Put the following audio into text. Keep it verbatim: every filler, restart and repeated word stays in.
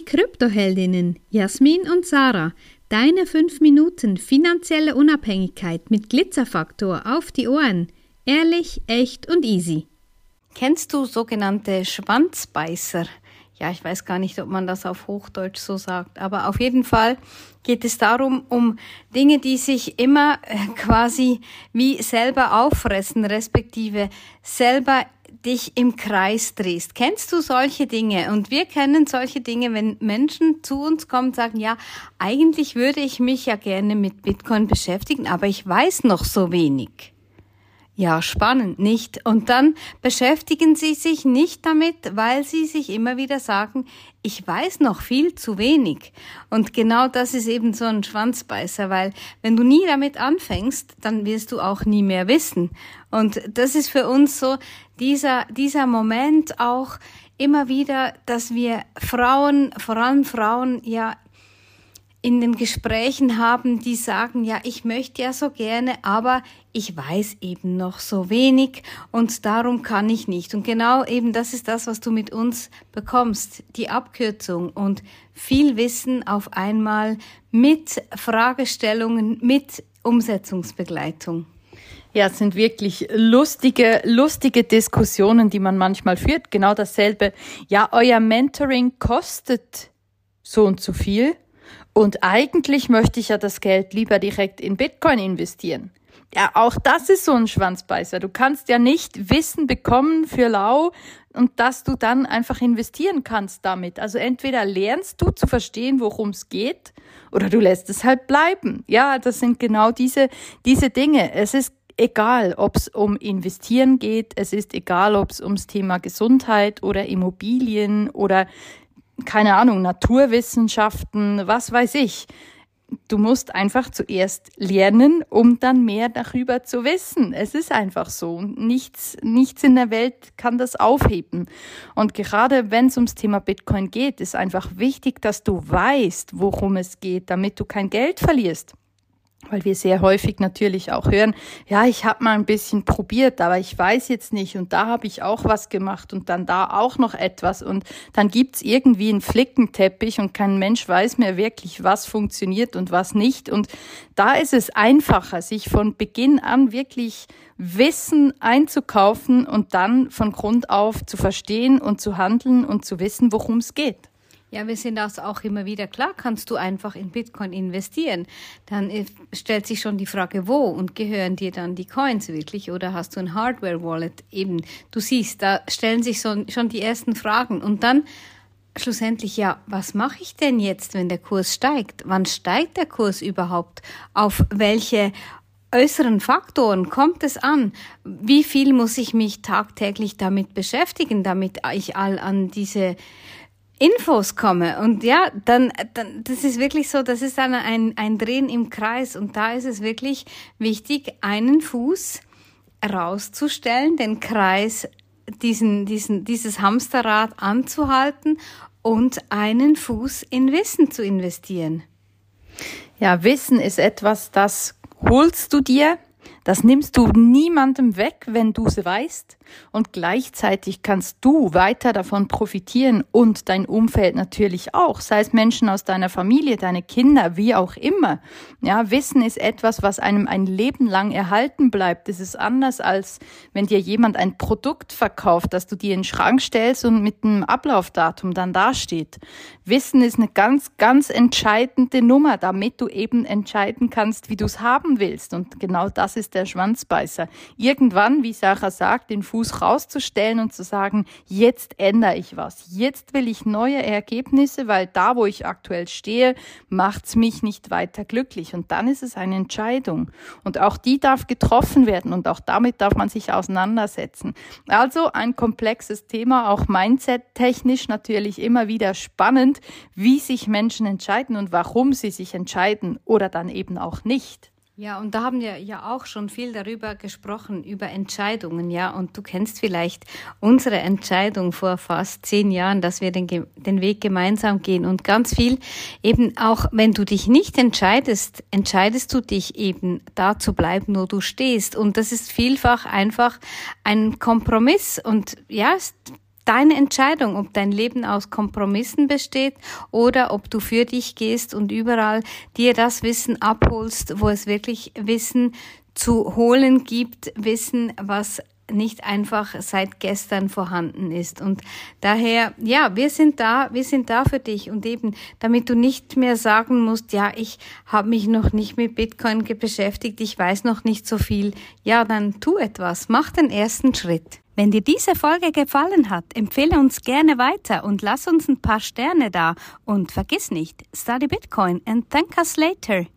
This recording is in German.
Kryptoheldinnen Jasmin und Sarah. Deine fünf Minuten finanzielle Unabhängigkeit mit Glitzerfaktor auf die Ohren. Ehrlich, echt und easy. Kennst du sogenannte Schwanzbeißer? Ja, ich weiß gar nicht, ob man das auf Hochdeutsch so sagt, aber auf jeden Fall geht es darum, um Dinge, die sich immer quasi wie selber auffressen, respektive selber dich im Kreis drehst. Kennst du solche Dinge? Und wir kennen solche Dinge, wenn Menschen zu uns kommen und sagen, ja, eigentlich würde ich mich ja gerne mit Bitcoin beschäftigen, aber ich weiß noch so wenig. Ja, spannend, nicht? Und dann beschäftigen sie sich nicht damit, weil sie sich immer wieder sagen, ich weiß noch viel zu wenig. Und genau das ist eben so ein Schwanzbeißer, weil wenn du nie damit anfängst, dann wirst du auch nie mehr wissen. Und das ist für uns so dieser, dieser Moment auch immer wieder, dass wir Frauen, vor allem Frauen, ja, in den Gesprächen haben, die sagen, ja, ich möchte ja so gerne, aber ich weiß eben noch so wenig und darum kann ich nicht. Und genau eben das ist das, was du mit uns bekommst, die Abkürzung und viel Wissen auf einmal mit Fragestellungen, mit Umsetzungsbegleitung. Ja, es sind wirklich lustige, lustige Diskussionen, die man manchmal führt. Genau dasselbe. Ja, euer Mentoring kostet so und so viel. Und eigentlich möchte ich ja das Geld lieber direkt in Bitcoin investieren. Ja, auch das ist so ein Schwanzbeißer. Du kannst ja nicht Wissen bekommen für lau und dass du dann einfach investieren kannst damit. Also entweder lernst du zu verstehen, worum es geht, oder du lässt es halt bleiben. Ja, das sind genau diese, diese Dinge. Es ist egal, ob es um Investieren geht. Es ist egal, ob es ums Thema Gesundheit oder Immobilien oder keine Ahnung, Naturwissenschaften, was weiß ich. Du musst einfach zuerst lernen, um dann mehr darüber zu wissen. Es ist einfach so. Nichts, nichts in der Welt kann das aufheben. Und gerade wenn es ums Thema Bitcoin geht, ist einfach wichtig, dass du weißt, worum es geht, damit du kein Geld verlierst. Weil wir sehr häufig natürlich auch hören, ja, ich habe mal ein bisschen probiert, aber ich weiß jetzt nicht und da habe ich auch was gemacht und dann da auch noch etwas und dann gibt's irgendwie einen Flickenteppich und kein Mensch weiß mehr wirklich, was funktioniert und was nicht. Und da ist es einfacher, sich von Beginn an wirklich Wissen einzukaufen und dann von Grund auf zu verstehen und zu handeln und zu wissen, worum es geht. Ja, wir sehen das auch immer wieder. Klar kannst du einfach in Bitcoin investieren. Dann stellt sich schon die Frage, wo und gehören dir dann die Coins wirklich oder hast du ein Hardware-Wallet? Eben, du siehst, da stellen sich so, schon die ersten Fragen. Und dann schlussendlich, ja, was mache ich denn jetzt, wenn der Kurs steigt? Wann steigt der Kurs überhaupt? Auf welche äußeren Faktoren kommt es an? Wie viel muss ich mich tagtäglich damit beschäftigen, damit ich all an diese Infos komme? Und ja, dann, dann, das ist wirklich so, das ist dann ein, ein Drehen im Kreis und da ist es wirklich wichtig, einen Fuß rauszustellen, den Kreis, diesen, diesen, dieses Hamsterrad anzuhalten und einen Fuß in Wissen zu investieren. Ja, Wissen ist etwas, das holst du dir, das nimmst du niemandem weg, wenn du es weißt. Und gleichzeitig kannst du weiter davon profitieren und dein Umfeld natürlich auch, sei es Menschen aus deiner Familie, deine Kinder, wie auch immer. Ja, Wissen ist etwas, was einem ein Leben lang erhalten bleibt. Es ist anders, als wenn dir jemand ein Produkt verkauft, das du dir in den Schrank stellst und mit einem Ablaufdatum dann dasteht. Wissen ist eine ganz, ganz entscheidende Nummer, damit du eben entscheiden kannst, wie du es haben willst. Und genau das ist der Schwanzbeißer. Irgendwann, wie Sarah sagt, den Fuß rauszustellen und zu sagen, jetzt ändere ich was. Jetzt will ich neue Ergebnisse, weil da, wo ich aktuell stehe, macht's mich nicht weiter glücklich. Und dann ist es eine Entscheidung. Und auch die darf getroffen werden und auch damit darf man sich auseinandersetzen. Also ein komplexes Thema, auch Mindset-technisch natürlich immer wieder spannend, wie sich Menschen entscheiden und warum sie sich entscheiden oder dann eben auch nicht. Ja, und da haben wir ja auch schon viel darüber gesprochen, über Entscheidungen, ja. Und du kennst vielleicht unsere Entscheidung vor fast zehn Jahren, dass wir den, den Weg gemeinsam gehen. Und ganz viel eben auch, wenn du dich nicht entscheidest, entscheidest du dich eben da zu bleiben, wo du stehst. Und das ist vielfach einfach ein Kompromiss. Und ja, deine Entscheidung, ob dein Leben aus Kompromissen besteht oder ob du für dich gehst und überall dir das Wissen abholst, wo es wirklich Wissen zu holen gibt, Wissen, was nicht einfach seit gestern vorhanden ist. Und daher, ja, wir sind da, wir sind da für dich und eben, damit du nicht mehr sagen musst, ja, ich habe mich noch nicht mit Bitcoin beschäftigt, ich weiß noch nicht so viel. Ja, dann tu etwas, mach den ersten Schritt. Wenn dir diese Folge gefallen hat, empfehle uns gerne weiter und lass uns ein paar Sterne da. Und vergiss nicht, study Bitcoin and thank us later.